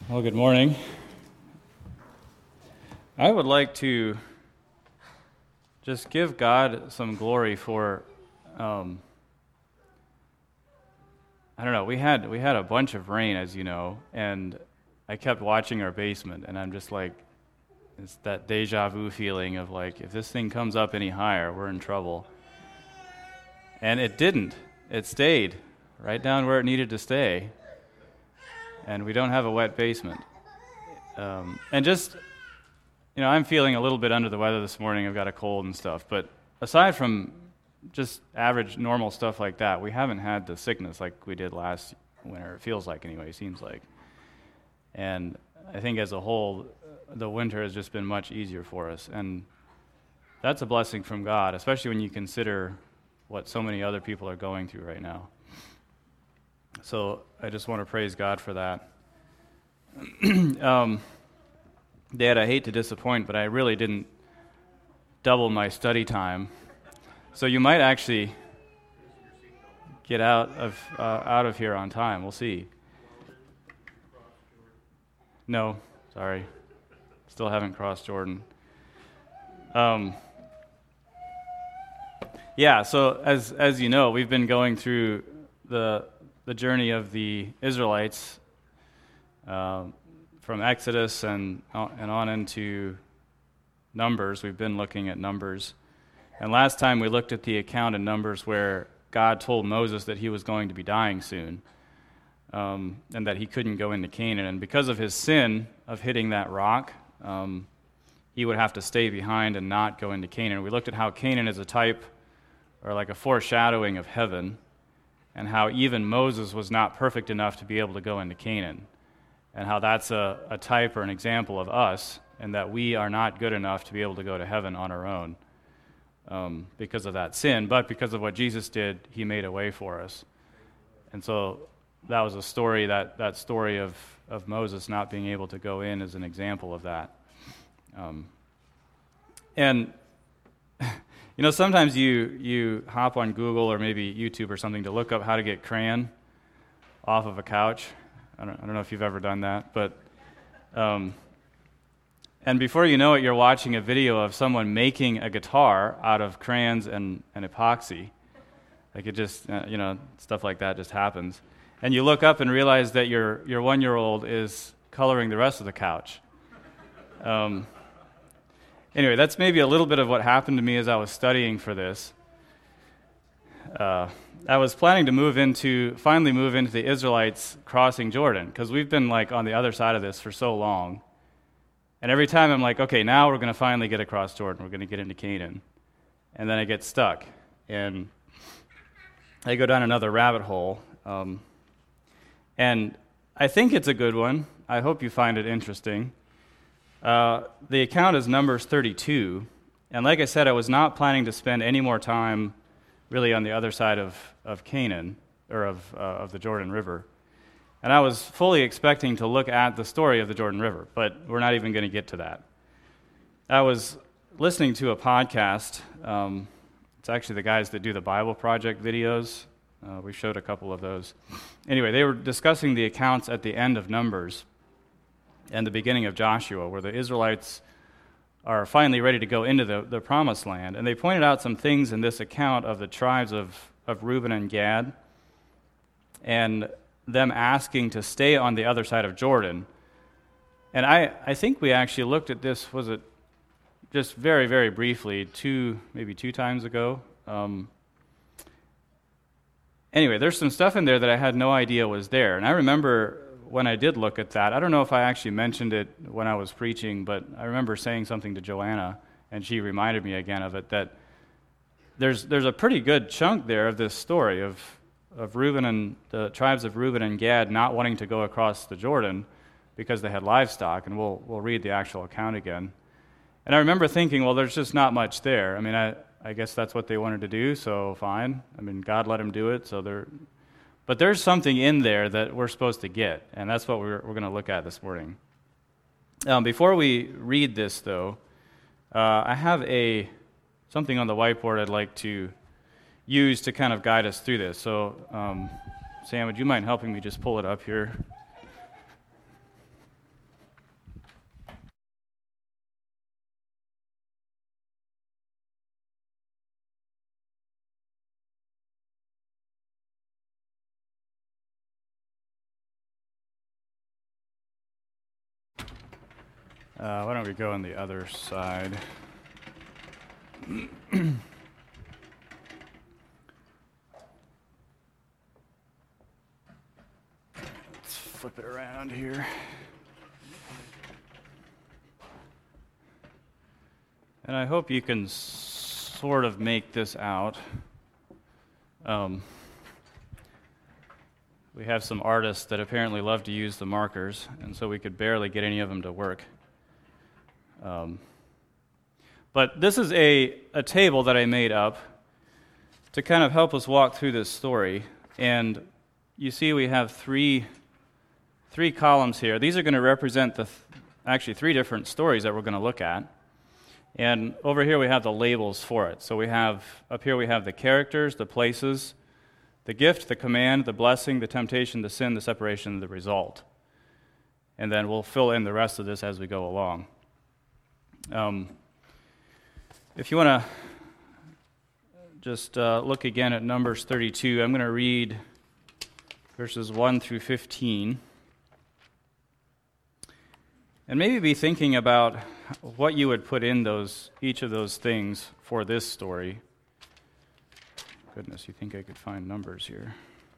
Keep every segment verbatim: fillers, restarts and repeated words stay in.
Well, good morning. I would like to just give God some glory for, um, I don't know, we had we had a bunch of rain, as you know, and I kept watching our basement, and I'm just like, it's that deja vu feeling of like, if this thing comes up any higher, we're in trouble. And it didn't. It stayed right down where it needed to stay, and we don't have a wet basement. Um, and just, you know, I'm feeling a little bit under the weather this morning. I've got a cold and stuff. But aside from just average, normal stuff like that, we haven't had the sickness like we did last winter. It feels like, anyway, it seems like. And I think as a whole, the winter has just been much easier for us. And that's a blessing from God, especially when you consider what so many other people are going through right now. So I just want to praise God for that. um, Dad, I hate to disappoint, but I really didn't double my study time. So you might actually get out of uh, out of here on time. We'll see. No, sorry. Still haven't crossed Jordan. Um, yeah, so as as you know, we've been going through the the journey of the Israelites uh, from Exodus and and on into Numbers. We've been looking at Numbers. And last time we looked at the account in Numbers where God told Moses that he was going to be dying soon, um, and that he couldn't go into Canaan. And because of his sin of hitting that rock, um, he would have to stay behind and not go into Canaan. We looked at how Canaan is a type or like a foreshadowing of heaven, and how even Moses was not perfect enough to be able to go into Canaan, and how that's a, a type or an example of us, and that we are not good enough to be able to go to heaven on our own um, because of that sin, but because of what Jesus did, he made a way for us. And so that was a story, that, that story of, of Moses not being able to go in is an example of that. Um, and You know, sometimes you, you hop on Google or maybe YouTube or something to look up how to get crayon off of a couch. I don't, I don't know if you've ever done that, but um, and before you know it, you're watching a video of someone making a guitar out of crayons and, and epoxy. Like it just, uh, you know, stuff like that just happens. And you look up and realize that your your one-year-old is coloring the rest of the couch. Um Anyway, that's maybe a little bit of what happened to me as I was studying for this. Uh, I was planning to move into, finally move into the Israelites crossing Jordan, because we've been like on the other side of this for so long. And every time I'm like, okay, now we're going to finally get across Jordan. We're going to get into Canaan. And then I get stuck. And I go down another rabbit hole. Um, and I think it's a good one. I hope you find it interesting. Uh, the account is Numbers thirty-two, and like I said, I was not planning to spend any more time really on the other side of, of Canaan, or of, uh, of the Jordan River. And I was fully expecting to look at the story of the Jordan River, but we're not even going to get to that. I was listening to a podcast. Um, it's actually the guys that do the Bible Project videos. Uh, we showed a couple of those. Anyway, they were discussing the accounts at the end of Numbers and the beginning of Joshua, where the Israelites are finally ready to go into the, the promised land. And they pointed out some things in this account of the tribes of, of Reuben and Gad, and them asking to stay on the other side of Jordan. And I, I think we actually looked at this, was it just very, very briefly, two, maybe two times ago. Um, anyway, there's some stuff in there that I had no idea was there. And I remember when I did look at that, I don't know if I actually mentioned it when I was preaching, but I remember saying something to Joanna, and she reminded me again of it, that there's there's a pretty good chunk there of this story of, of Reuben and the tribes of Reuben and Gad not wanting to go across the Jordan because they had livestock, and we'll we'll read the actual account again. And I remember thinking, well, there's just not much there. I mean, I, I guess that's what they wanted to do, so fine. I mean, God let them do it, so they're... But there's something in there that we're supposed to get, and that's what we're, we're going to look at this morning. Um, before we read this, though, uh, I have a something on the whiteboard I'd like to use to kind of guide us through this. So, um, Sam, would you mind helping me just pull it up here? Uh, why don't we go on the other side? Let's flip it around here. And I hope you can sort of make this out. Um, we have some artists that apparently love to use the markers, and so we could barely get any of them to work. Um, but this is a, a table that I made up to kind of help us walk through this story. And you see we have three, three columns here. These are going to represent the th- actually three different stories that we're going to look at. And over here we have the labels for it. So we have, up here we have the characters, the places, the gift, the command, the blessing, the temptation, the sin, the separation, the result. And then we'll fill in the rest of this as we go along. Um, if you want to just uh, look again at Numbers thirty-two, I'm going to read verses one through fifteen. And maybe be thinking about what you would put in those each of those things for this story. Goodness, you think I could find numbers here?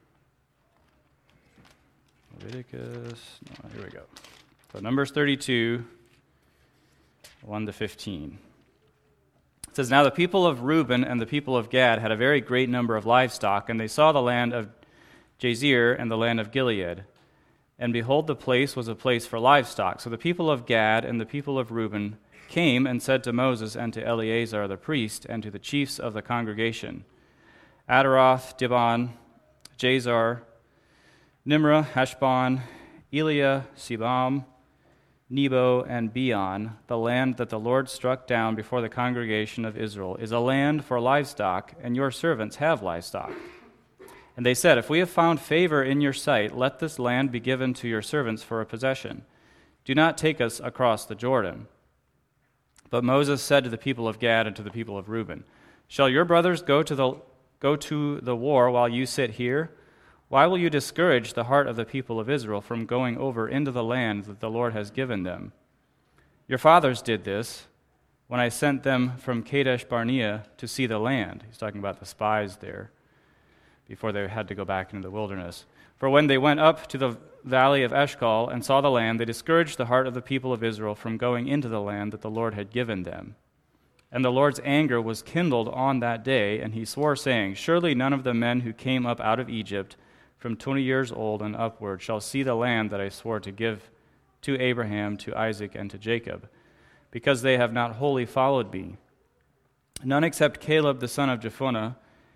Leviticus, no, here we go. So Numbers thirty-two, one to fifteen. It says, "Now the people of Reuben and the people of Gad had a very great number of livestock, and they saw the land of Jazer and the land of Gilead. And behold, the place was a place for livestock. So the people of Gad and the people of Reuben came and said to Moses and to Eleazar the priest and to the chiefs of the congregation, Adaroth, Dibon, Jazer, Nimrah, Heshbon, Eliah, Sebam, Nebo, and Beon, the land that the Lord struck down before the congregation of Israel, is a land for livestock, and your servants have livestock. And they said, if we have found favor in your sight, let this land be given to your servants for a possession. Do not take us across the Jordan." But Moses said to the people of Gad and to the people of Reuben, "Shall your brothers go to the go to the war while you sit here? Why will you discourage the heart of the people of Israel from going over into the land that the Lord has given them? Your fathers did this when I sent them from Kadesh Barnea to see the land." He's talking about the spies there, before they had to go back into the wilderness. "For when they went up to the valley of Eshcol and saw the land, they discouraged the heart of the people of Israel from going into the land that the Lord had given them. And the Lord's anger was kindled on that day, and he swore, saying, Surely none of the men who came up out of Egypt from twenty years old and upward shall see the land that I swore to give to Abraham, to Isaac, and to Jacob, because they have not wholly followed me. None except Caleb the son of Jephunneh,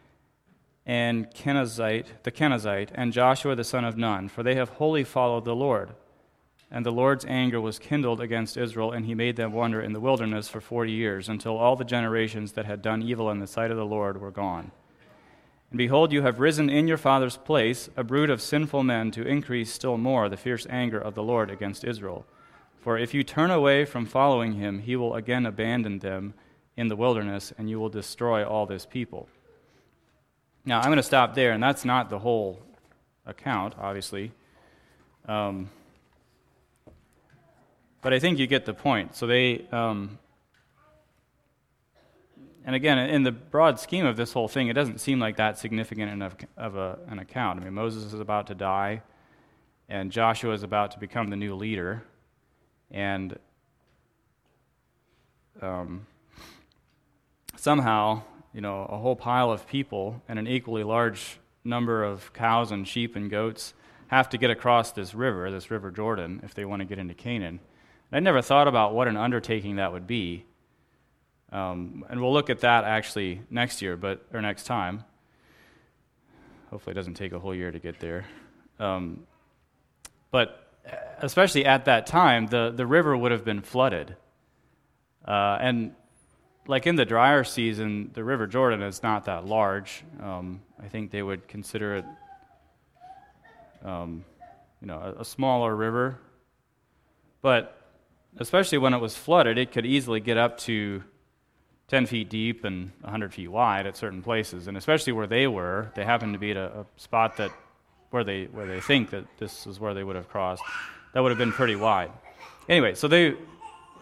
and Kenizzite, the Kenizzite, and Joshua the son of Nun, for they have wholly followed the Lord. And the Lord's anger was kindled against Israel, and he made them wander in the wilderness for forty years, until all the generations that had done evil in the sight of the Lord were gone. And behold, you have risen in your father's place, a brood of sinful men, to increase still more the fierce anger of the Lord against Israel. For if you turn away from following him, he will again abandon them in the wilderness, and you will destroy all this people." Now, I'm going to stop there, and that's not the whole account, obviously. Um, but I think you get the point. So they, um, and again, in the broad scheme of this whole thing, it doesn't seem like that significant enough of a, an account. I mean, Moses is about to die, and Joshua is about to become the new leader, and um, somehow, you know, a whole pile of people and an equally large number of cows and sheep and goats have to get across this river, this river Jordan, if they want to get into Canaan. And I never thought about what an undertaking that would be. Um, and we'll look at that actually next year, but or next time. Hopefully it doesn't take a whole year to get there. Um, but especially at that time, the, the river would have been flooded. Uh, and like in the drier season, the River Jordan is not that large. Um, I think they would consider it, um, you know, a, a smaller river. But especially when it was flooded, it could easily get up to ten feet deep and one hundred feet wide at certain places. And especially where they were, they happened to be at a, a spot that where they where they think that this is where they would have crossed. That would have been pretty wide. Anyway, so they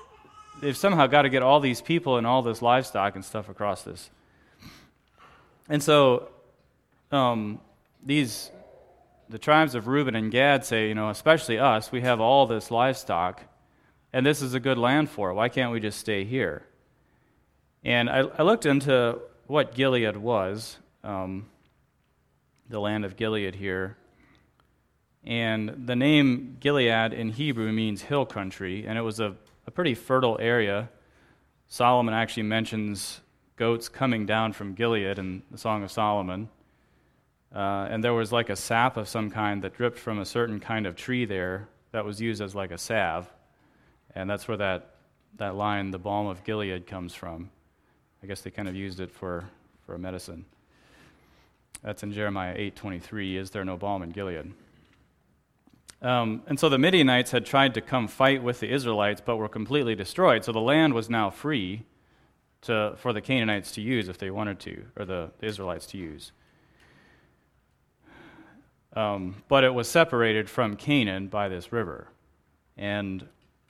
they've somehow got to get all these people and all this livestock and stuff across this. And so um, these, the tribes of Reuben and Gad say, you know, especially us, we have all this livestock, and this is a good land for it. Why can't we just stay here? And I, I looked into what Gilead was, um, the land of Gilead here. And the name Gilead in Hebrew means hill country, and it was a, a pretty fertile area. Solomon actually mentions goats coming down from Gilead in the Song of Solomon. Uh, and there was like a sap of some kind that dripped from a certain kind of tree there that was used as like a salve. And that's where that, that line, the balm of Gilead, comes from. I guess they kind of used it for, for a medicine. That's in Jeremiah eight twenty-three, is there no balm in Gilead? Um, and so the Midianites had tried to come fight with the Israelites, but were completely destroyed. So the land was now free to, for the Canaanites to use if they wanted to, or the, the Israelites to use. Um, but it was separated from Canaan by this river. And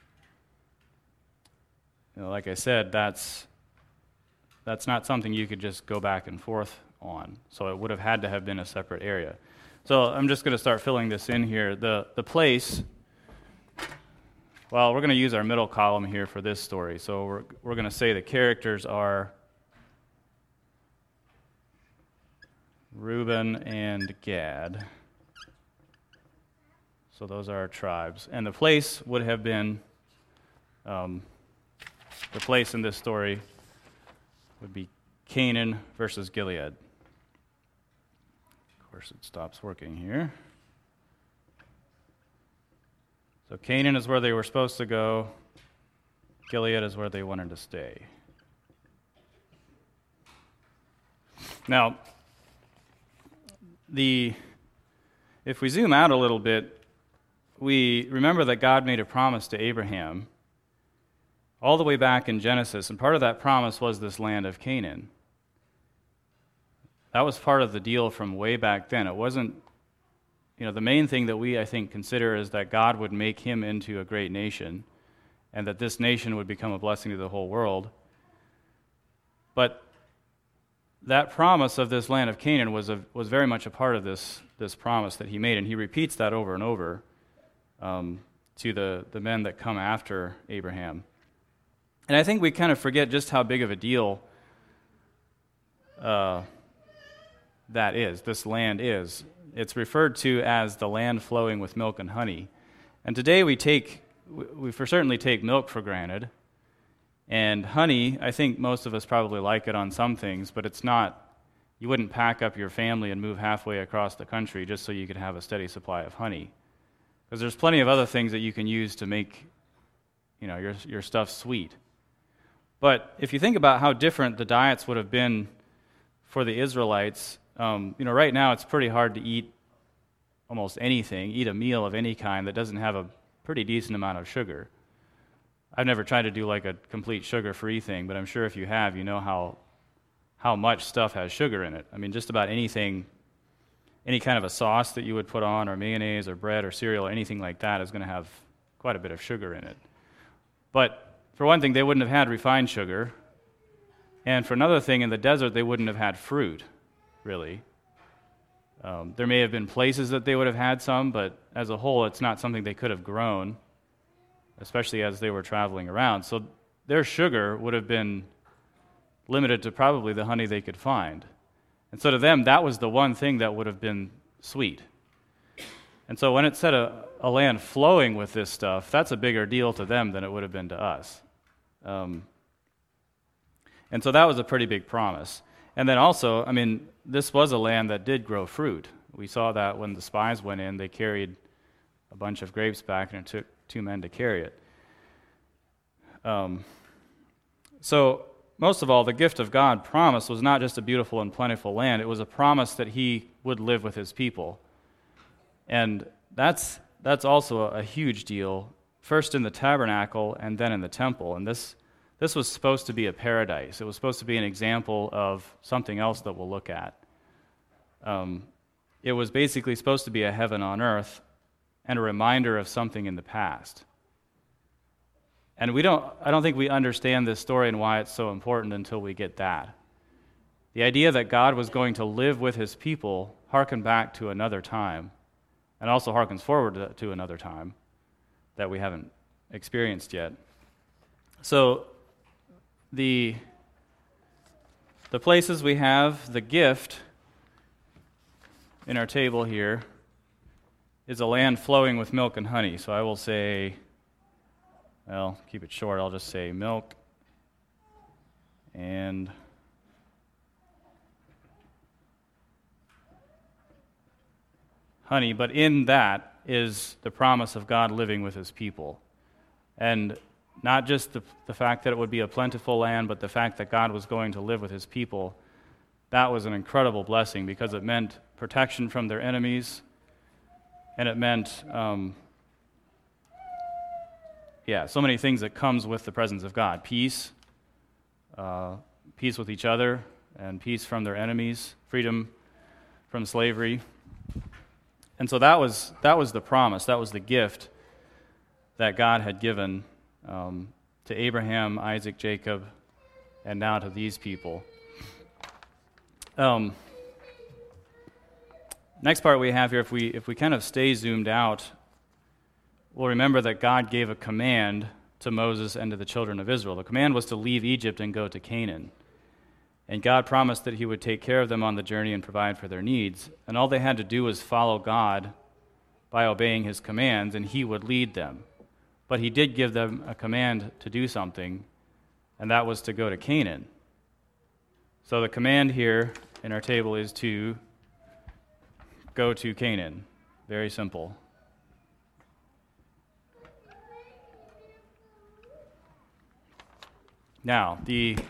you know, like I said, that's that's not something you could just go back and forth on. So it would have had to have been a separate area. So I'm just going to start filling this in here. The the place, well, we're going to use our middle column here for this story. So we're we're going to say the characters are Reuben and Gad. So those are our tribes. And the place would have been, um, the place in this story would be Canaan versus Gilead. Of course, it stops working here. So Canaan is where they were supposed to go. Gilead is where they wanted to stay. Now, the if we zoom out a little bit, we remember that God made a promise to Abraham all the way back in Genesis, and part of that promise was this land of Canaan. That was part of the deal from way back then. It wasn't, you know, the main thing that we, I think, consider is that God would make him into a great nation, and that this nation would become a blessing to the whole world. But that promise of this land of Canaan was a, was very much a part of this, this promise that he made, and he repeats that over and over um, to the, the men that come after Abraham. And I think we kind of forget just how big of a deal uh, that is, this land is. It's referred to as the land flowing with milk and honey. And today we take, we for certainly take milk for granted. And honey, I think most of us probably like it on some things, but it's not, you wouldn't pack up your family and move halfway across the country just so you could have a steady supply of honey. Because there's plenty of other things that you can use to make, you know, your your stuff sweet. But if you think about how different the diets would have been for the Israelites, um, you know, right now it's pretty hard to eat almost anything, eat a meal of any kind that doesn't have a pretty decent amount of sugar. I've never tried to do like a complete sugar-free thing, but I'm sure if you have, you know how how much stuff has sugar in it. I mean, just about anything, any kind of a sauce that you would put on, or mayonnaise, or bread, or cereal, or anything like that is going to have quite a bit of sugar in it. But for one thing, they wouldn't have had refined sugar. And for another thing, in the desert, they wouldn't have had fruit, really. Um, there may have been places that they would have had some, but as a whole, it's not something they could have grown, especially as they were traveling around. So their sugar would have been limited to probably the honey they could find. And so to them, that was the one thing that would have been sweet. And so when it said a, a land flowing with this stuff, that's a bigger deal to them than it would have been to us. Um, and so that was a pretty big promise. And then also, I mean, this was a land that did grow fruit. We saw that when the spies went in, they carried a bunch of grapes back, and it took two men to carry it. Um, so, most of all, the gift of God promised was not just a beautiful and plentiful land. It was a promise that he would live with his people. And that's that's also a, a huge deal, first in the tabernacle and then in the temple. And this this was supposed to be a paradise. It was supposed to be an example of something else that we'll look at. Um, it was basically supposed to be a heaven on earth and a reminder of something in the past. And we don't, I don't think we understand this story and why it's so important until we get that. The idea that God was going to live with his people harkened back to another time, and also harkens forward to another time that we haven't experienced yet. So the, the places we have the gift in our table here is a land flowing with milk and honey. So I will say, well, keep it short, I'll just say milk and honey, but in that is the promise of God living with his people. And not just the, the fact that it would be a plentiful land, but the fact that God was going to live with his people. That was an incredible blessing because it meant protection from their enemies, and it meant, um, yeah, so many things that comes with the presence of God. Peace, uh, peace with each other, and peace from their enemies, freedom from slavery. And so that was that was the promise, that was the gift that God had given um, to Abraham, Isaac, Jacob, and now to these people. Um, next part we have here, if we if we kind of stay zoomed out, we'll remember that God gave a command to Moses and to the children of Israel. The command was to leave Egypt and go to Canaan. And God promised that he would take care of them on the journey and provide for their needs. And all they had to do was follow God by obeying his commands, and he would lead them. But he did give them a command to do something, and that was to go to Canaan. So the command here in our table is to go to Canaan. Very simple. Now, the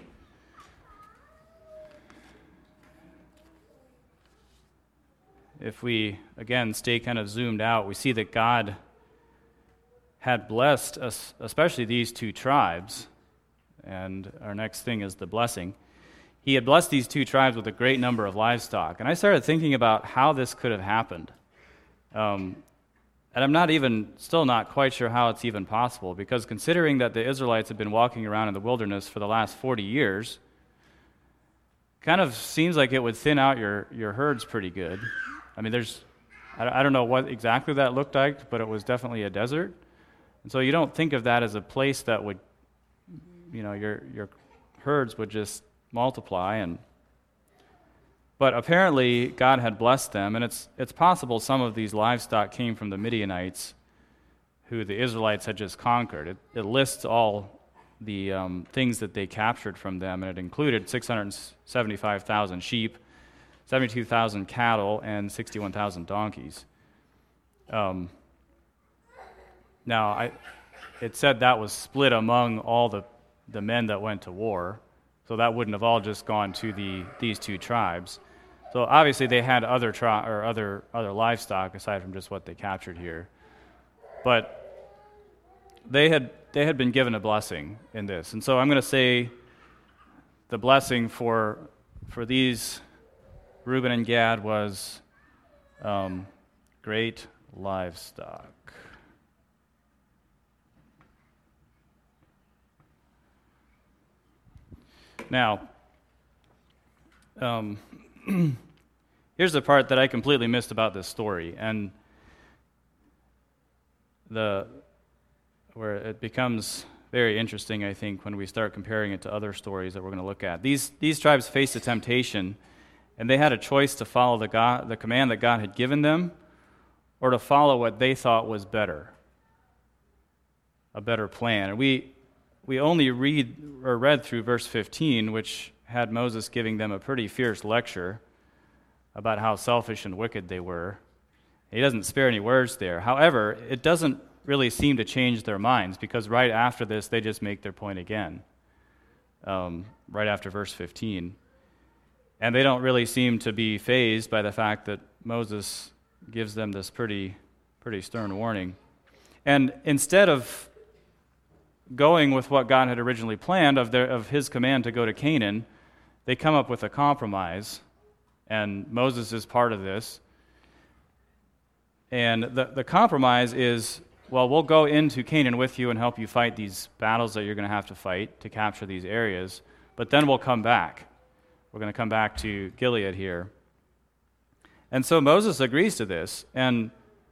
if we, again, stay kind of zoomed out, we see that God had blessed us, especially these two tribes, and our next thing is the blessing. He had blessed these two tribes with a great number of livestock, and I started thinking about how this could have happened. Um, and I'm not even, still not quite sure how it's even possible, because considering that the Israelites have been walking around in the wilderness for the last forty years, kind of seems like it would thin out your, your herds pretty good. I mean, there's, I don't know what exactly that looked like, but it was definitely a desert. And so you don't think of that as a place that would, you know, your your herds would just multiply. And but apparently God had blessed them, and it's it's possible some of these livestock came from the Midianites, who the Israelites had just conquered. It, it lists all the um, things that they captured from them, and it included six hundred seventy-five thousand sheep, seventy-two thousand cattle, and sixty-one thousand donkeys. Um, now, I, it said that was split among all the, the men that went to war, so that wouldn't have all just gone to the these two tribes. So obviously they had other tri- or other other livestock aside from just what they captured here, but they had they had been given a blessing in this, and so I'm going to say the blessing for for these Reuben and Gad was um, great livestock. Now, um, here's the part that I completely missed about this story, and the where it becomes very interesting, I think, when we start comparing it to other stories that we're going to look at. These these tribes faced a temptation, and they had a choice to follow the God, the command that God had given them, or to follow what they thought was better, a better plan. And we we only read or read through verse fifteen, which had Moses giving them a pretty fierce lecture about how selfish and wicked they were. He doesn't spare any words there. However, it doesn't really seem to change their minds, because right after this, they just make their point again, um, right after verse fifteen. And they don't really seem to be fazed by the fact that Moses gives them this pretty, pretty stern warning. And instead of going with what God had originally planned of their, of his command to go to Canaan, they come up with a compromise, and Moses is part of this. And the, the compromise is well, we'll go into Canaan with you and help you fight these battles that you're going to have to fight to capture these areas, but then we'll come back. We're going to come back to Gilead here. And so Moses agrees to this, and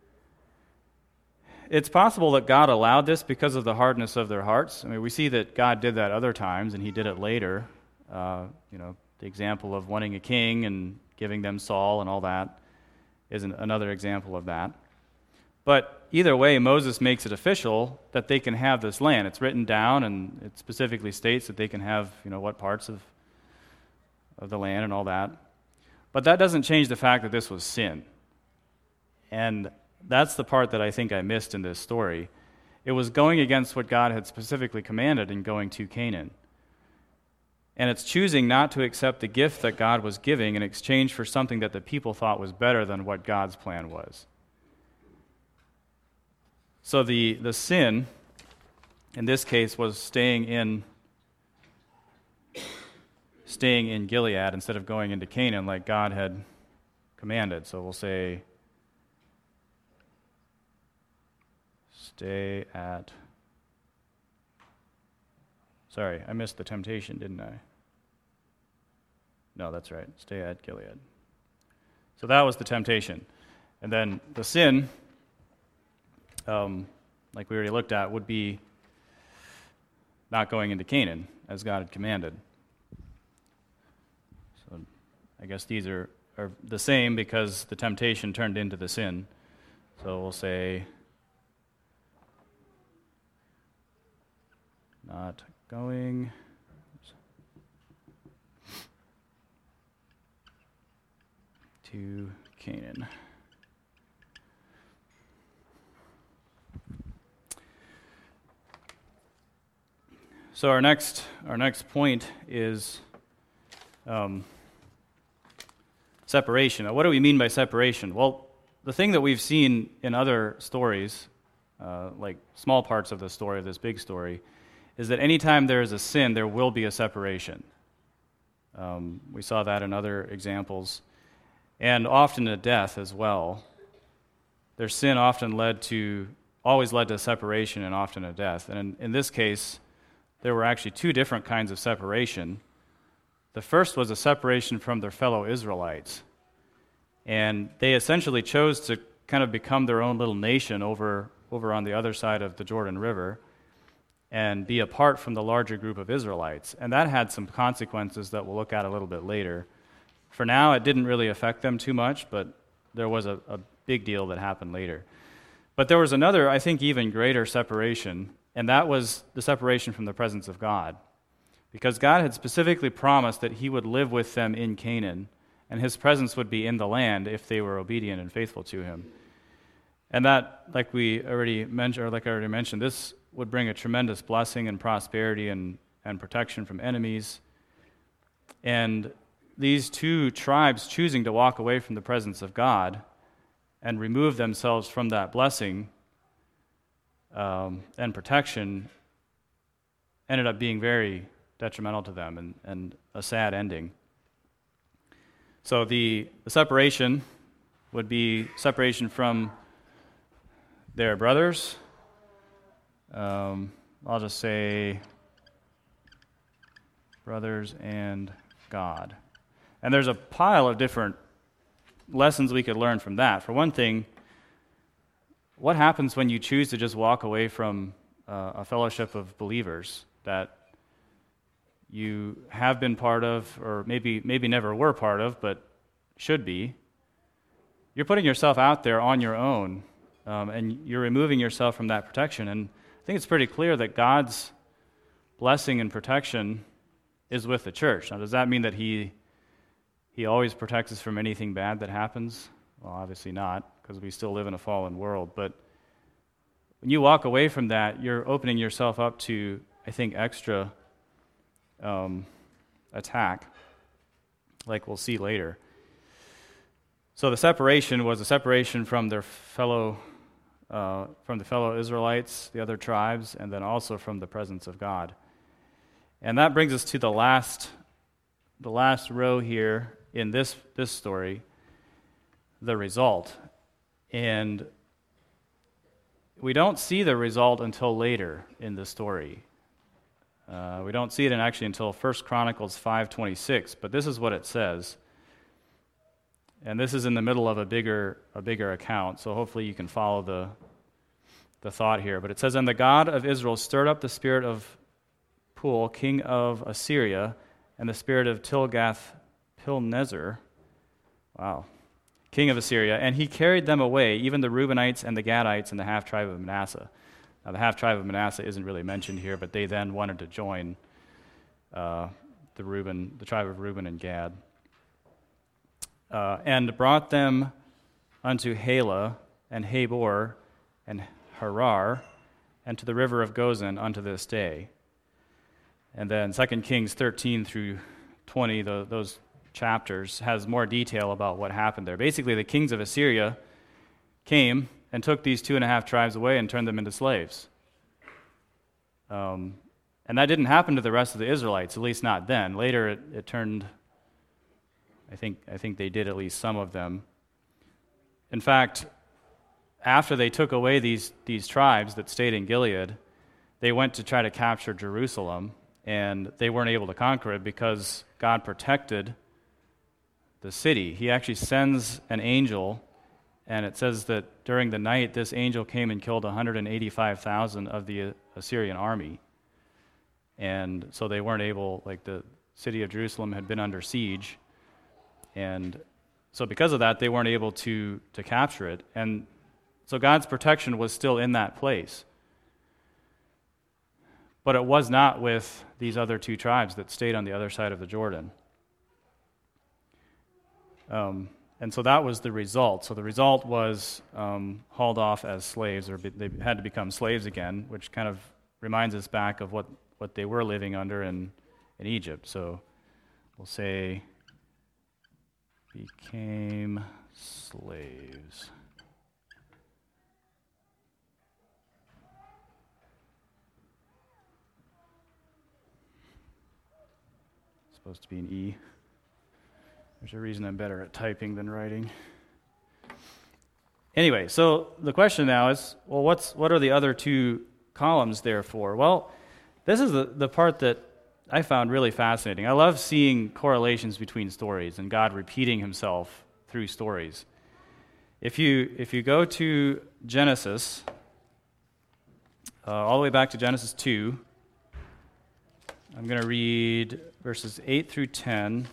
it's possible that God allowed this because of the hardness of their hearts. I mean, we see that God did that other times, and he did it later. Uh, you know, the example of wanting a king and giving them Saul and all that is an, another example of that. But either way, Moses makes it official that they can have this land. It's written down, and it specifically states that they can have, you know, what parts of, of the land and all that. But that doesn't change the fact that this was sin. And that's the part that I think I missed in this story. It was going against what God had specifically commanded in going to Canaan. And it's choosing not to accept the gift that God was giving in exchange for something that the people thought was better than what God's plan was. So the, the sin, in this case, was staying in staying in Gilead instead of going into Canaan like God had commanded. So we'll say, stay at, sorry, I missed the temptation, didn't I? No, that's right, stay at Gilead. So that was the temptation. And then the sin, um, like we already looked at, would be not going into Canaan as God had commanded. So I guess these are, are the same because the temptation turned into the sin. So we'll say, not going to Canaan. So our next our next point is um, separation. Now, what do we mean by separation? Well, the thing that we've seen in other stories, uh, like small parts of the story of this big story, is that anytime there is a sin, there will be a separation. Um, we saw that in other examples, and often a death as well. Their sin often led to, always led to separation and often a death. And in, in this case, there were actually two different kinds of separation. The first was a separation from their fellow Israelites. And they essentially chose to kind of become their own little nation over, over on the other side of the Jordan River and be apart from the larger group of Israelites. And that had some consequences that we'll look at a little bit later. For now, it didn't really affect them too much, but there was a, a big deal that happened later. But there was another, I think, even greater separation, and that was the separation from the presence of God. Because God had specifically promised that he would live with them in Canaan, and his presence would be in the land if they were obedient and faithful to him. And that, like we already mentioned, or like I already mentioned, this would bring a tremendous blessing and prosperity and, and protection from enemies. And these two tribes choosing to walk away from the presence of God and remove themselves from that blessing um, and protection ended up being very detrimental to them and, and a sad ending. So the, the separation would be separation from their brothers. Um, I'll just say brothers and God. And there's a pile of different lessons we could learn from that. For one thing, what happens when you choose to just walk away from uh, a fellowship of believers that you have been part of, or maybe maybe never were part of, but should be? You're putting yourself out there on your own, um, and you're removing yourself from that protection. And I think it's pretty clear that God's blessing and protection is with the church. Now, does that mean that he he always protects us from anything bad that happens? Well, obviously not, because we still live in a fallen world. But when you walk away from that, you're opening yourself up to, I think, extra um, attack, like we'll see later. So the separation was a separation from their fellow, uh, from the fellow Israelites, the other tribes, and then also from the presence of God. And that brings us to the last, the last row here in this this story, the result. And we don't see the result until later in the story. Uh, we don't see it in actually until First Chronicles five twenty-six, but this is what it says. And this is in the middle of a bigger a bigger account, so hopefully you can follow the the thought here. But it says, "And the God of Israel stirred up the spirit of Pul, king of Assyria, and the spirit of Tilgath-Pilneser," wow, king of Assyria, "and he carried them away, even the Reubenites and the Gadites and the half-tribe of Manasseh." Now, the half-tribe of Manasseh isn't really mentioned here, but they then wanted to join uh, the Reuben, the tribe of Reuben and Gad. Uh, and brought them unto Halah and Habor and Harar and to the river of Gozan unto this day. And then Second Kings thirteen through twenty, the, those chapters, has more detail about what happened there. Basically, the kings of Assyria came and took these two and a half tribes away and turned them into slaves. Um, and that didn't happen to the rest of the Israelites, at least not then. Later, it, it turned, I think, I think they did at least some of them. In fact, after they took away these, these tribes that stayed in Gilead, they went to try to capture Jerusalem, and they weren't able to conquer it because God protected the city. He actually sends an angel, and it says that during the night, this angel came and killed one hundred eighty-five thousand of the Assyrian army. And so they weren't able, like the city of Jerusalem had been under siege, and so because of that, they weren't able to, to capture it. And so God's protection was still in that place. But it was not with these other two tribes that stayed on the other side of the Jordan. Um, and so that was the result. So the result was um, hauled off as slaves, or be, they had to become slaves again, which kind of reminds us back of what, what they were living under in, in Egypt. So we'll say became slaves. Supposed to be an E. There's a reason I'm better at typing than writing. Anyway, so the question now is, well, what's what are the other two columns there for? Well, this is the, the part that I found really fascinating. I love seeing correlations between stories and God repeating himself through stories. If you if you go to Genesis, uh, all the way back to Genesis two, I'm going to read verses eight through ten.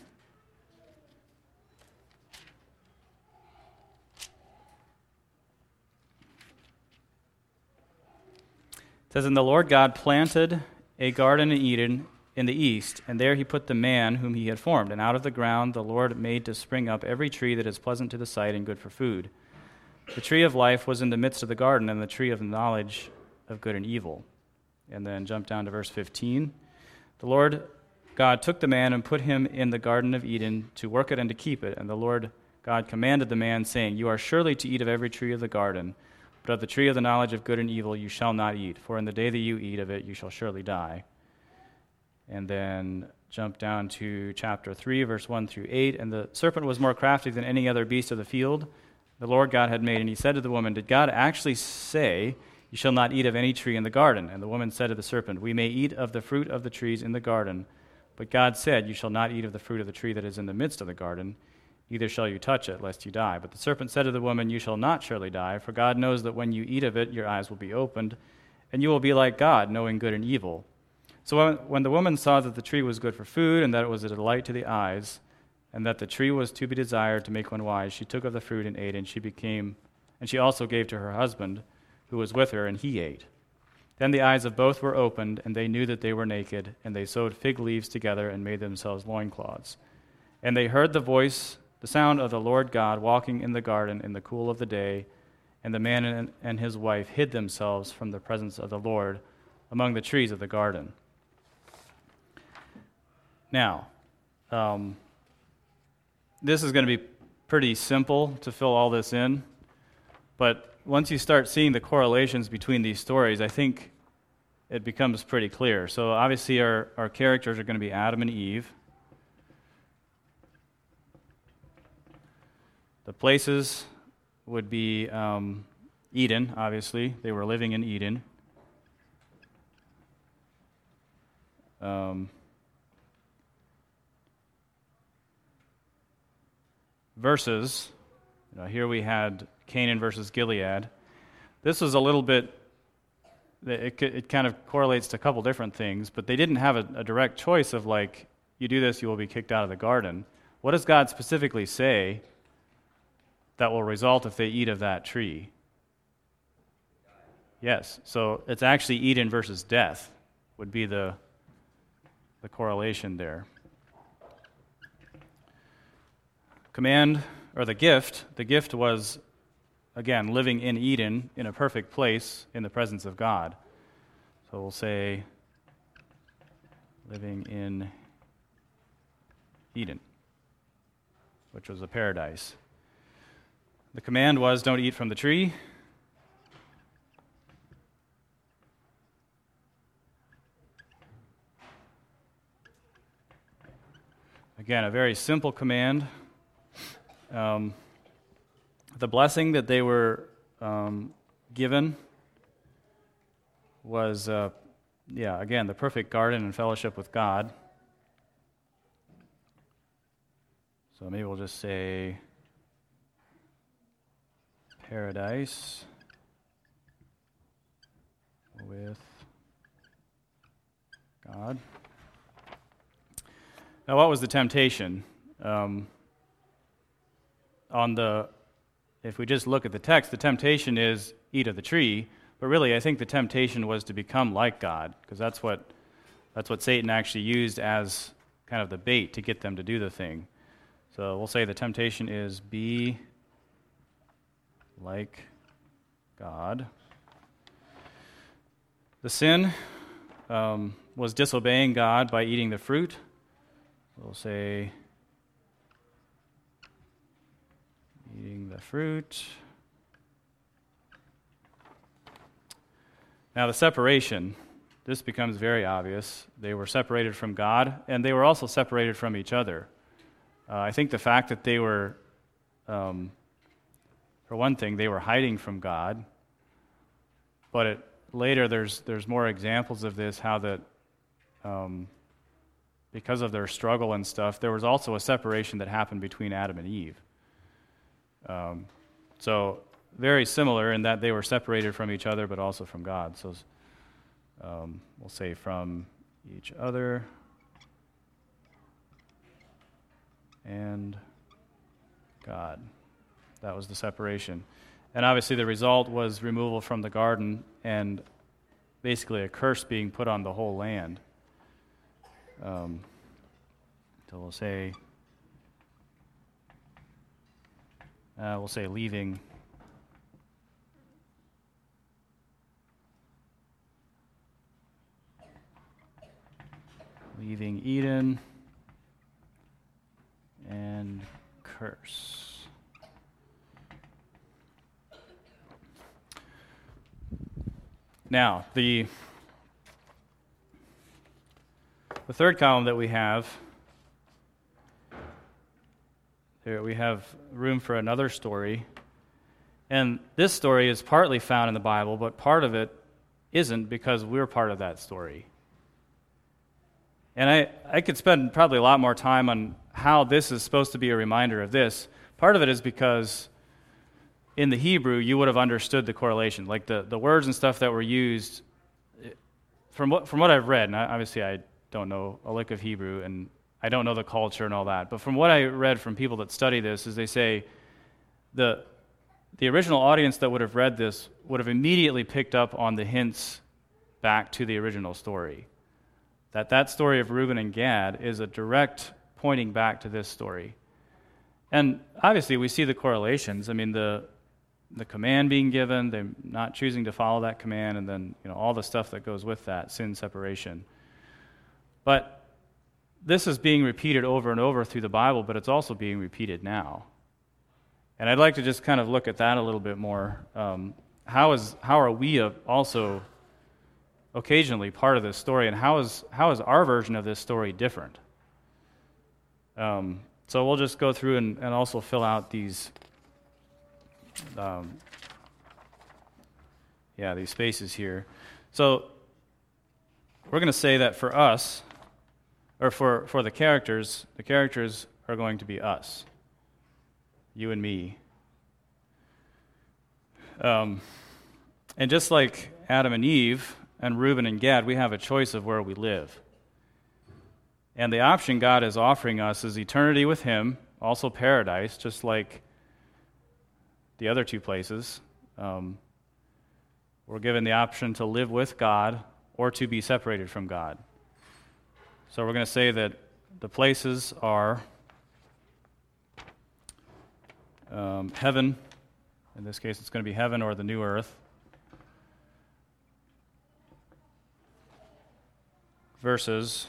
It says, "And the Lord God planted a garden in Eden in the east, and there he put the man whom he had formed. And out of the ground the Lord made to spring up every tree that is pleasant to the sight and good for food. The tree of life was in the midst of the garden, and the tree of knowledge of good and evil." And then jump down to verse fifteen. "The Lord God took the man and put him in the garden of Eden to work it and to keep it. And the Lord God commanded the man, saying, You are surely to eat of every tree of the garden, but of the tree of the knowledge of good and evil you shall not eat, for in the day that you eat of it you shall surely die." And then jump down to chapter three, verse one through eight. "And the serpent was more crafty than any other beast of the field the Lord God had made. And he said to the woman, Did God actually say, You shall not eat of any tree in the garden? And the woman said to the serpent, We may eat of the fruit of the trees in the garden. But God said, You shall not eat of the fruit of the tree that is in the midst of the garden, neither shall you touch it, lest you die. But the serpent said to the woman, You shall not surely die, for God knows that when you eat of it, your eyes will be opened, and you will be like God, knowing good and evil. So when, when the woman saw that the tree was good for food, and that it was a delight to the eyes, and that the tree was to be desired to make one wise, she took of the fruit and ate, and she became, and she also gave to her husband, who was with her, and he ate. Then the eyes of both were opened, and they knew that they were naked, and they sewed fig leaves together and made themselves loincloths. And they heard the voice, the sound of the Lord God walking in the garden in the cool of the day, and the man and his wife hid themselves from the presence of the Lord among the trees of the garden." Now, um, this is going to be pretty simple to fill all this in, but once you start seeing the correlations between these stories, I think it becomes pretty clear. So obviously our, our characters are going to be Adam and Eve. The places would be um, Eden, obviously. They were living in Eden. Um, versus, you know, here we had Canaan versus Gilead. This was a little bit, it, it kind of correlates to a couple different things, but they didn't have a, a direct choice of like, you do this, you will be kicked out of the garden. What does God specifically say that will result if they eat of that tree? Yes, so it's actually Eden versus death would be the, the correlation there. Command, or the gift, the gift was, again, living in Eden in a perfect place in the presence of God. So we'll say living in Eden, which was a paradise. The command was, don't eat from the tree. Again, a very simple command. Um, the blessing that they were um, given was, uh, yeah, again, the perfect garden and fellowship with God. So maybe we'll just say paradise with God. Now, what was the temptation? Um, on the, if we just look at the text, the temptation is eat of the tree, but really I think the temptation was to become like God, because that's what that's what Satan actually used as kind of the bait to get them to do the thing. So we'll say the temptation is be like God. The sin um, was disobeying God by eating the fruit. We'll say eating the fruit. Now the separation, this becomes very obvious. They were separated from God, and they were also separated from each other. Uh, I think the fact that they were, um, for one thing, they were hiding from God, but it, later there's there's more examples of this, how that um, because of their struggle and stuff, there was also a separation that happened between Adam and Eve. Um, so very similar in that they were separated from each other, but also from God. So um, we'll say from each other and God. That was the separation. And obviously the result was removal from the garden and basically a curse being put on the whole land. Um, so we'll say, uh, we'll say leaving leaving Eden and curse. Now, the the third column that we have, here we have room for another story. And this story is partly found in the Bible, but part of it isn't because we're part of that story. And I, I could spend probably a lot more time on how this is supposed to be a reminder of this. Part of it is because in the Hebrew, you would have understood the correlation. Like the, the words and stuff that were used, from what from what I've read, and obviously I don't know a lick of Hebrew, and I don't know the culture and all that, but from what I read from people that study this, is they say the the original audience that would have read this would have immediately picked up on the hints back to the original story. That that story of Reuben and Gad is a direct pointing back to this story. And obviously we see the correlations. I mean, the the command being given, them not choosing to follow that command, and then, you know, all the stuff that goes with that, sin, separation. But this is being repeated over and over through the Bible, but it's also being repeated now. And I'd like to just kind of look at that a little bit more. Um, how is how are we also occasionally part of this story, and how is how is our version of this story different? Um, so we'll just go through and, and also fill out these um, yeah, these spaces here. So we're going to say that for us, or for, for the characters, the characters are going to be us, you and me. Um, and just like Adam and Eve and Reuben and Gad, we have a choice of where we live. And the option God is offering us is eternity with Him, also paradise, just like the other two places. Um, we're given the option to live with God or to be separated from God. So we're going to say that the places are um, heaven. In this case, it's going to be heaven or the new earth. Versus,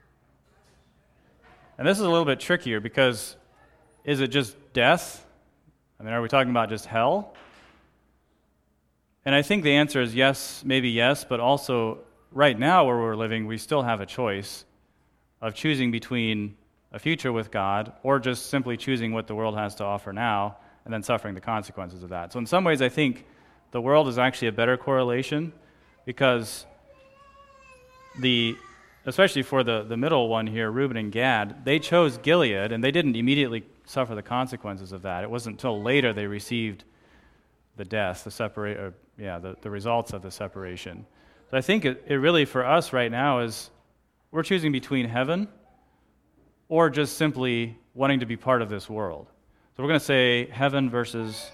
and this is a little bit trickier because is it just death? I mean, are we talking about just hell? And I think the answer is yes, maybe yes, but also right now where we're living, we still have a choice of choosing between a future with God or just simply choosing what the world has to offer now and then suffering the consequences of that. So in some ways, I think the world is actually a better correlation because the, especially for the, the middle one here, Reuben and Gad, they chose Gilead and they didn't immediately suffer the consequences of that. It wasn't until later they received the death, the separate, or, yeah, the, the results of the separation. So I think it, it really for us right now is we're choosing between heaven or just simply wanting to be part of this world. So we're going to say heaven versus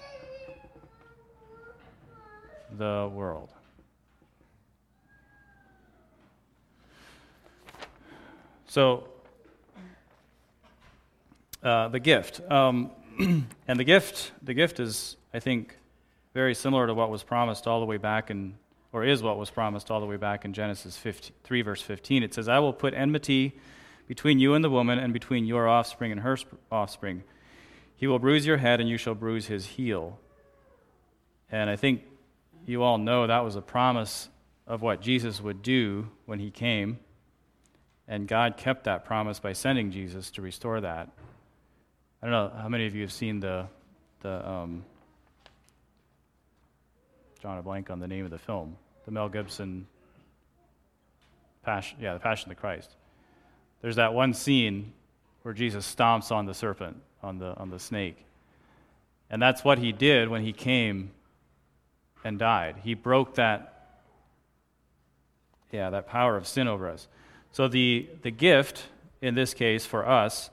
the world. So uh, the gift, um, and the gift, the gift is, I think, very similar to what was promised all the way back in, or is what was promised all the way back in Genesis three, verse fifteen. It says, "I will put enmity between you and the woman, and between your offspring and her offspring. He will bruise your head, and you shall bruise his heel." And I think you all know that was a promise of what Jesus would do when he came. And God kept that promise by sending Jesus to restore that. I don't know how many of you have seen the, the um, drawing a blank on the name of the film, the Mel Gibson, Passion, yeah, the Passion of the Christ. There's that one scene where Jesus stomps on the serpent, on the on the snake. And that's what he did when he came and died. He broke that, yeah, that power of sin over us. So the, the gift, in this case, for us,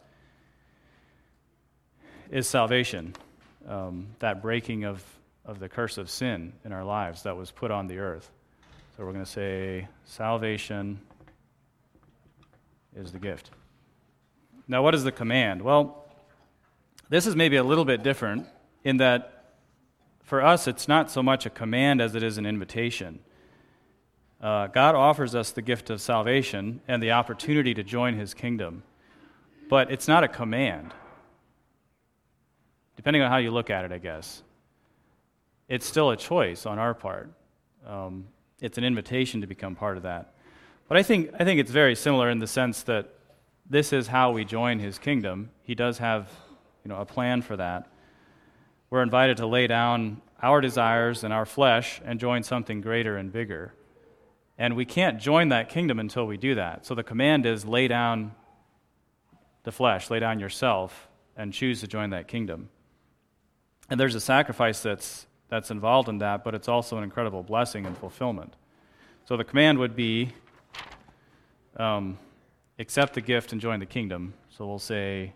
is salvation, um, that breaking of, of the curse of sin in our lives that was put on the earth. So we're going to say salvation is the gift. Now, what is the command? Well, this is maybe a little bit different in that for us, it's not so much a command as it is an invitation. Uh, God offers us the gift of salvation and the opportunity to join his kingdom, but it's not a command, depending on how you look at it, I guess. It's still a choice on our part. Um, it's an invitation to become part of that. But I think I think it's very similar in the sense that this is how we join his kingdom. He does have, you know, a plan for that. We're invited to lay down our desires and our flesh and join something greater and bigger. And we can't join that kingdom until we do that. So the command is lay down the flesh, lay down yourself, and choose to join that kingdom. And there's a sacrifice that's that's involved in that, but it's also an incredible blessing and fulfillment. So the command would be um, accept the gift and join the kingdom. So we'll say,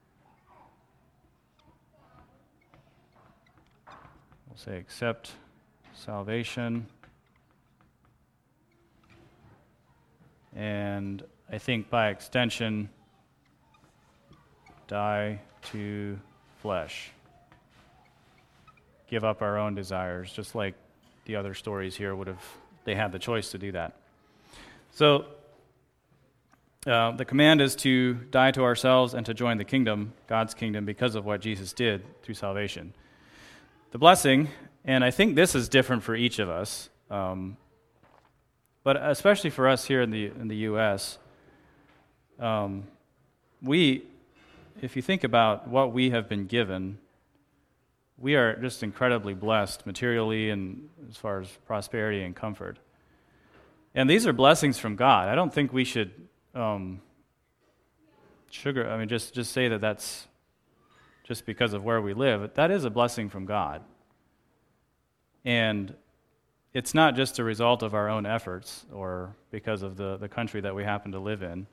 we'll say accept salvation. And I think by extension, die to flesh. Give up our own desires, just like the other stories here would have, they had the choice to do that. So uh, the command is to die to ourselves and to join the kingdom, God's kingdom, because of what Jesus did through salvation. The blessing, and I think this is different for each of us, um, but especially for us here in the in the U S, um, we, if you think about what we have been given, we are just incredibly blessed materially and as far as prosperity and comfort. And these are blessings from God. I don't think we should um, sugar, I mean, just, just say that that's just because of where we live. That is a blessing from God. And it's not just a result of our own efforts or because of the, the country that we happen to live in.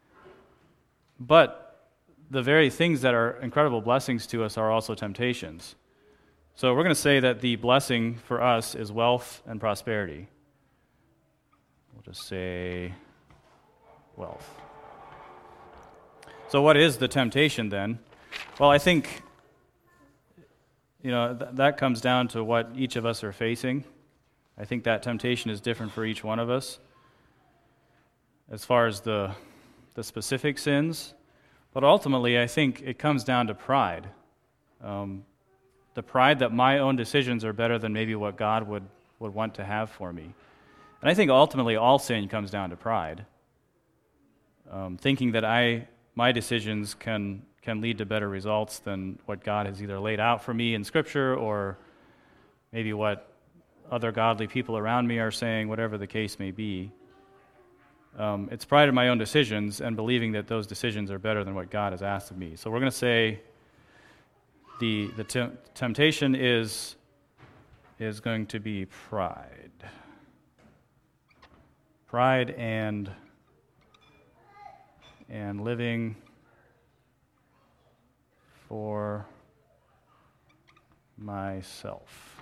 But the very things that are incredible blessings to us are also temptations. So we're going to say that the blessing for us is wealth and prosperity. We'll just say wealth. So what is the temptation then? Well, I think, you know, th- that comes down to what each of us are facing. I think that temptation is different for each one of us as far as the the specific sins. But ultimately, I think it comes down to pride. Um, the pride that my own decisions are better than maybe what God would, would want to have for me. And I think ultimately all sin comes down to pride. Um, thinking that I my decisions can can lead to better results than what God has either laid out for me in Scripture or maybe what other godly people around me are saying, whatever the case may be. Um, it's pride in my own decisions and believing that those decisions are better than what God has asked of me. So we're going to say the the te- temptation is is going to be pride. Pride and and living for myself.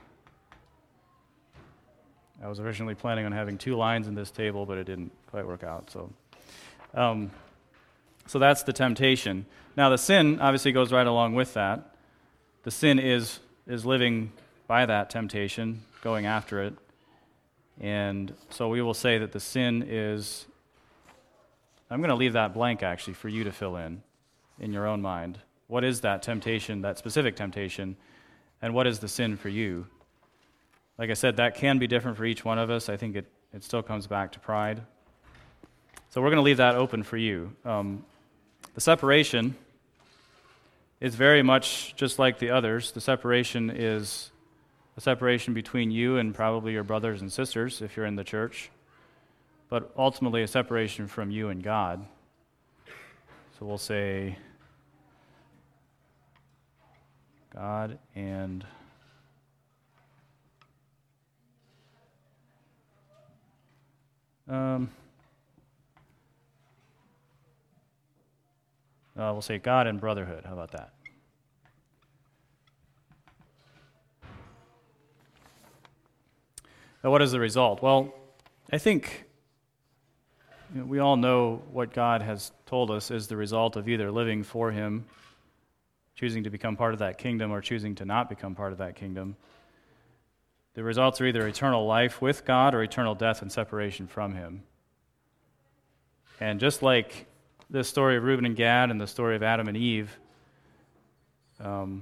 I was originally planning on having two lines in this table, but it didn't quite work out. So, um, so that's the temptation. Now, the sin obviously goes right along with that. The sin is is living by that temptation, going after it. And so we will say that the sin is, I'm going to leave that blank actually for you to fill in, in your own mind. What is that temptation, that specific temptation, and what is the sin for you? Like I said, that can be different for each one of us. I think it, it still comes back to pride. So we're going to leave that open for you. Um, the separation is very much just like the others. The separation is a separation between you and probably your brothers and sisters if you're in the church, but ultimately a separation from you and God. So we'll say God and um, uh, we'll say God and brotherhood. How about that? Now, what is the result? Well, I think you know, we all know what God has told us is the result of either living for Him, choosing to become part of that kingdom, or choosing to not become part of that kingdom. The results are either eternal life with God or eternal death and separation from Him. And just like this story of Reuben and Gad and the story of Adam and Eve, um,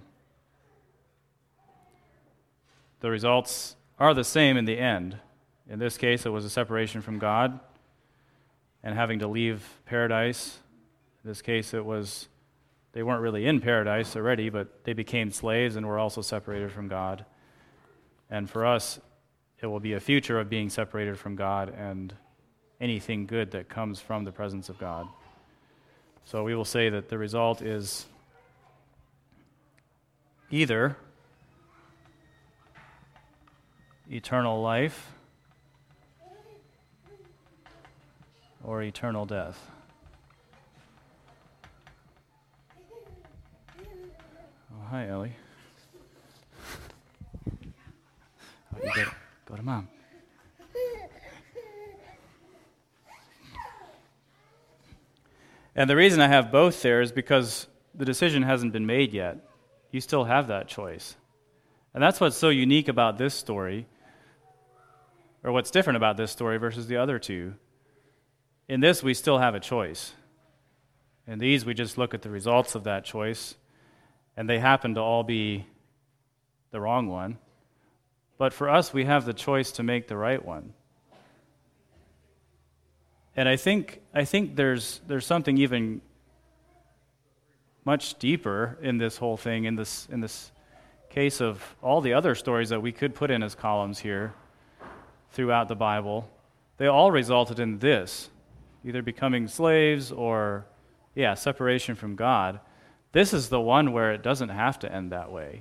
the results are the same in the end. In this case, it was a separation from God and having to leave paradise. In this case, it was, they weren't really in paradise already, but they became slaves and were also separated from God. And for us, it will be a future of being separated from God and anything good that comes from the presence of God. So we will say that the result is either eternal life or eternal death. Oh, hi, Ellie. Oh, you go, go to Mom. And the reason I have both there is because the decision hasn't been made yet. You still have that choice. And that's what's so unique about this story, or what's different about this story versus the other two. In this, we still have a choice. In these, we just look at the results of that choice, and they happen to all be the wrong one. But for us, we have the choice to make the right one. And I think I think there's there's something even much deeper in this whole thing, in this in this case of all the other stories that we could put in as columns here throughout the Bible, they all resulted in this, either becoming slaves or, yeah, separation from God. This is the one where it doesn't have to end that way.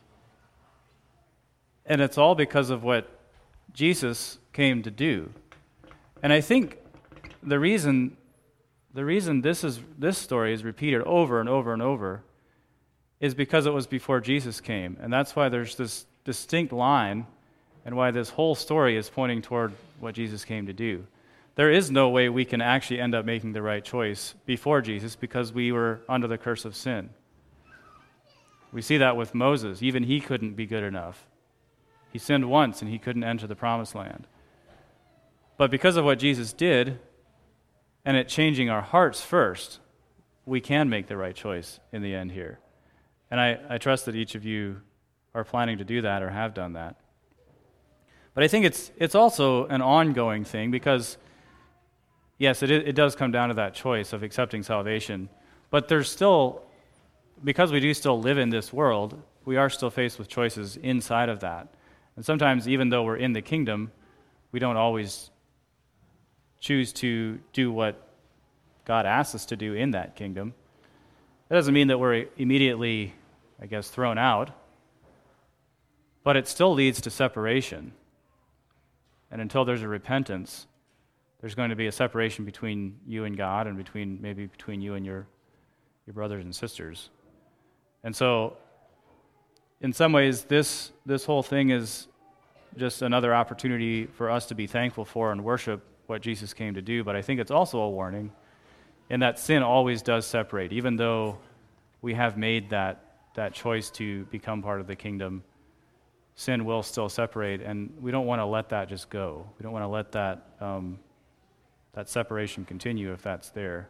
And it's all because of what Jesus came to do. And I think the reason the reason this is this story is repeated over and over and over is because it was before Jesus came. And that's why there's this distinct line and why this whole story is pointing toward what Jesus came to do. There is no way we can actually end up making the right choice before Jesus because we were under the curse of sin. We see that with Moses. Even he couldn't be good enough. He sinned once and he couldn't enter the promised land. But because of what Jesus did, and it changing our hearts first, we can make the right choice in the end here. And I, I trust that each of you are planning to do that or have done that. But I think it's it's also an ongoing thing because, yes, it it does come down to that choice of accepting salvation. But there's still, because we do still live in this world, we are still faced with choices inside of that. And sometimes, even though we're in the kingdom, we don't always choose to do what God asks us to do in that kingdom. That doesn't mean that we're immediately, I guess, thrown out, but it still leads to separation. And until there's a repentance, there's going to be a separation between you and God and between maybe between you and your, your brothers and sisters. And so, in some ways, this this whole thing is just another opportunity for us to be thankful for and worship what Jesus came to do, but I think it's also a warning in that sin always does separate. Even though we have made that that choice to become part of the kingdom, sin will still separate, and we don't want to let that just go. We don't want to let that um, that separation continue if that's there.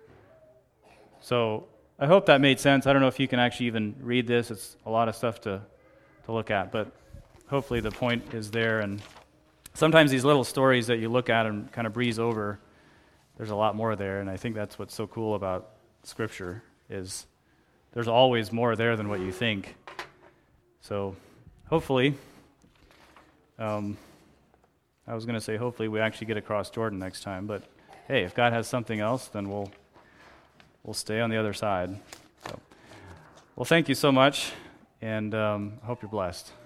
So I hope that made sense. I don't know if you can actually even read this. It's a lot of stuff to, to look at, but hopefully the point is there. And sometimes these little stories that you look at and kind of breeze over, there's a lot more there, and I think that's what's so cool about Scripture is there's always more there than what you think. So hopefully, um, I was going to say hopefully we actually get across Jordan next time, but hey, if God has something else, then we'll we'll stay on the other side. So, well, thank you so much, and um, I hope you're blessed.